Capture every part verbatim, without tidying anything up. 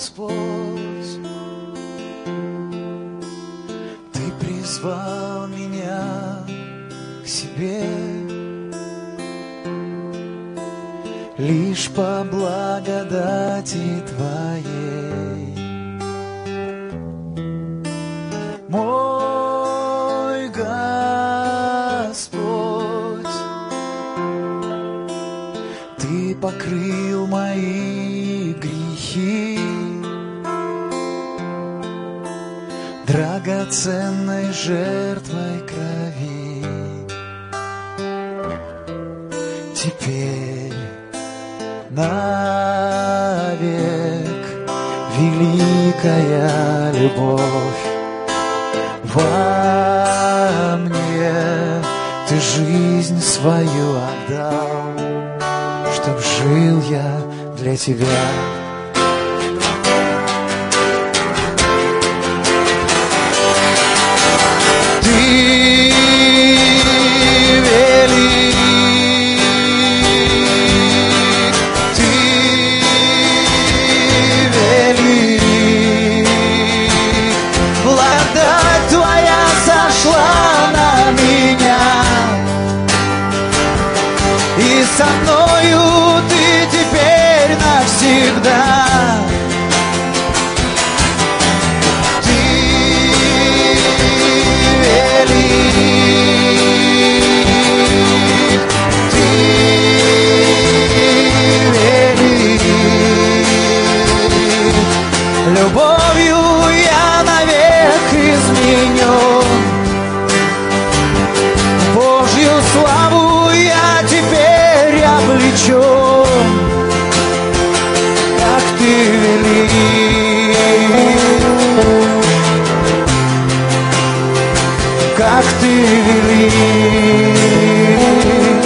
Господь, Ты призвал меня к себе лишь по благодати Твоей. Мой Господь, Ты покрыл мои грехи драгоценной жертвой крови. Теперь навек великая любовь во мне, Ты жизнь свою отдал, чтоб жил я для Тебя. Со мною Ты теперь навсегда. Ты велик, Ты велик. Любовью я навек изменен, Божью славу я теперь облечен. Как Ты велик, как Ты велик.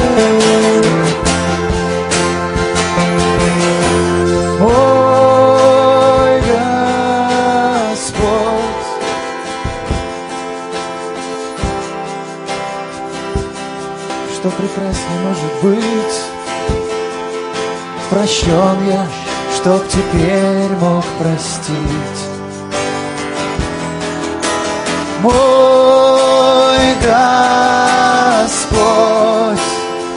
Ой, Господь, что прекраснее может быть. Прощен я, чтоб теперь мог простить. Мой Господь,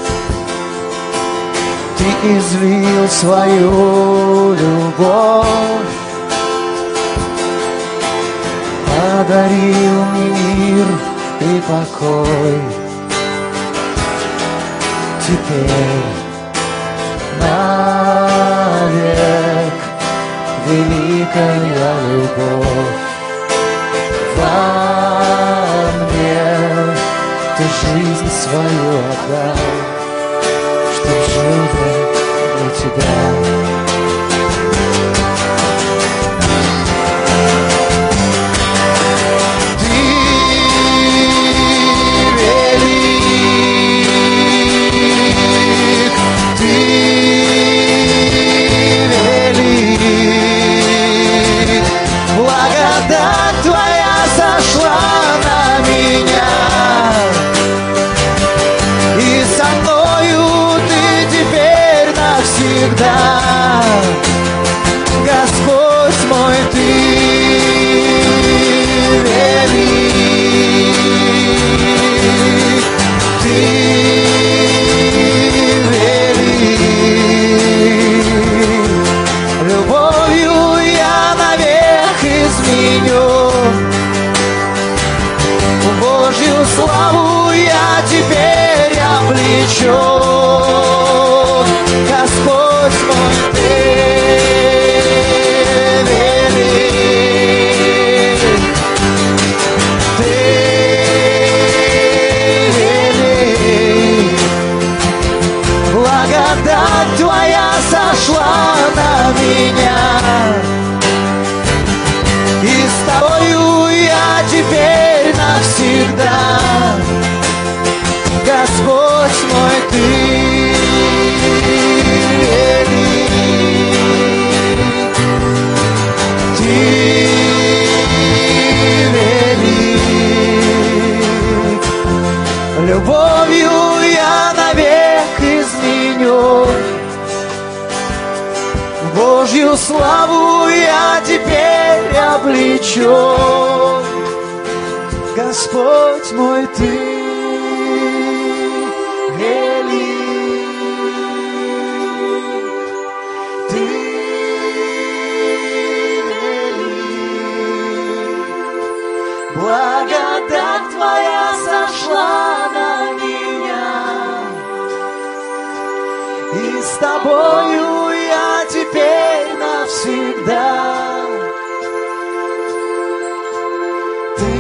Ты излил свою любовь, подарил мне мир и покой. Теперь навек великая любовь во мне, Ты жизнь свою отдал, чтоб жил для, для Тебя. Господь мой, Ты велик, Ты велик. Любовью я навек изменен, Божью славу я теперь облечен. Господь мой, Ты велик, Ты велик. Благодать Твоя сошла на меня, и с Тобою я теперь навсегда. Господь мой, Ты любовью я навек изменен, Божью славу я теперь облечен. Господь мой, Ты велик, Ты велик. Благодать Твоя сошла на меня, и с Тобою я теперь навсегда. Ты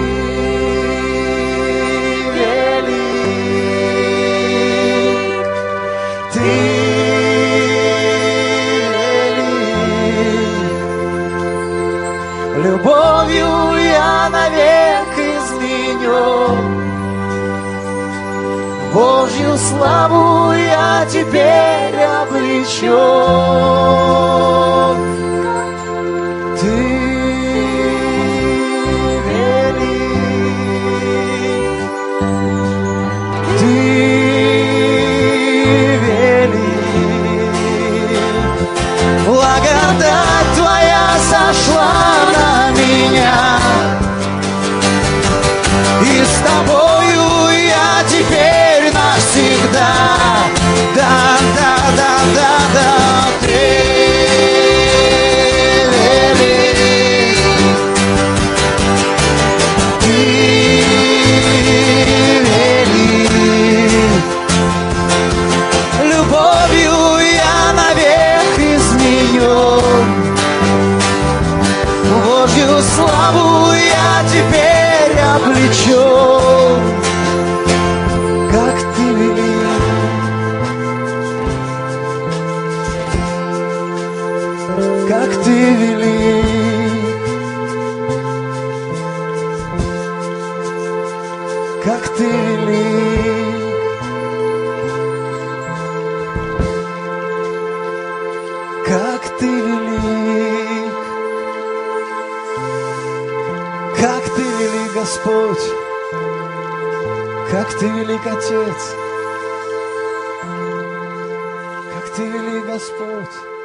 велик, Ты велик. Любовью я навек изменен, Божью славу я теперь облечен. Ты велик, Ты велик. Благодать Твоя сошла на меня, и с Тобою я теперь навсегда. Да, да, да, да, да, Ты велик, Ты велик. Любовью я навек изменен, Божью славу я теперь облечен. Как Ты велик, как Ты велик, как Ты велик, как Ты велик, как Ты велик, Господь, как Ты велик, Отец, как Ты велик, Господь.